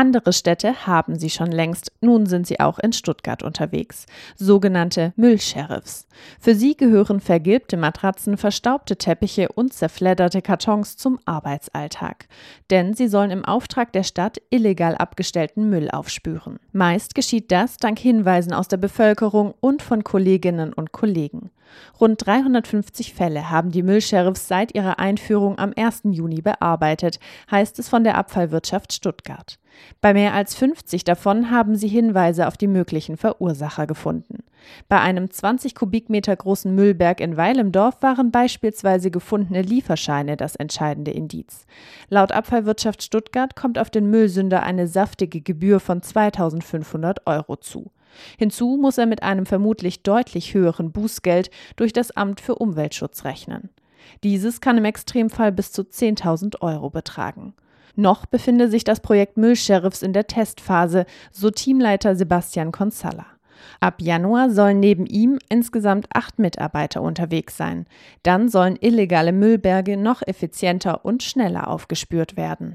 Andere Städte haben sie schon längst, nun sind sie auch in Stuttgart unterwegs. Sogenannte Müllsheriffs. Für sie gehören vergilbte Matratzen, verstaubte Teppiche und zerfledderte Kartons zum Arbeitsalltag. Denn sie sollen im Auftrag der Stadt illegal abgestellten Müll aufspüren. Meist geschieht das dank Hinweisen aus der Bevölkerung und von Kolleginnen und Kollegen. Rund 350 Fälle haben die Müllsheriffs seit ihrer Einführung am 1. Juni bearbeitet, heißt es von der Abfallwirtschaft Stuttgart. Bei mehr als 50 davon haben sie Hinweise auf die möglichen Verursacher gefunden. Bei einem 20 Kubikmeter großen Müllberg in Weil im Dorf waren beispielsweise gefundene Lieferscheine das entscheidende Indiz. Laut Abfallwirtschaft Stuttgart kommt auf den Müllsünder eine saftige Gebühr von 2.500 € zu. Hinzu muss er mit einem vermutlich deutlich höheren Bußgeld durch das Amt für Umweltschutz rechnen. Dieses kann im Extremfall bis zu 10.000 € betragen. Noch befinde sich das Projekt Müllsheriffs in der Testphase, so Teamleiter Sebastian Consalla. Ab Januar sollen neben ihm insgesamt 8 Mitarbeiter unterwegs sein. Dann sollen illegale Müllberge noch effizienter und schneller aufgespürt werden.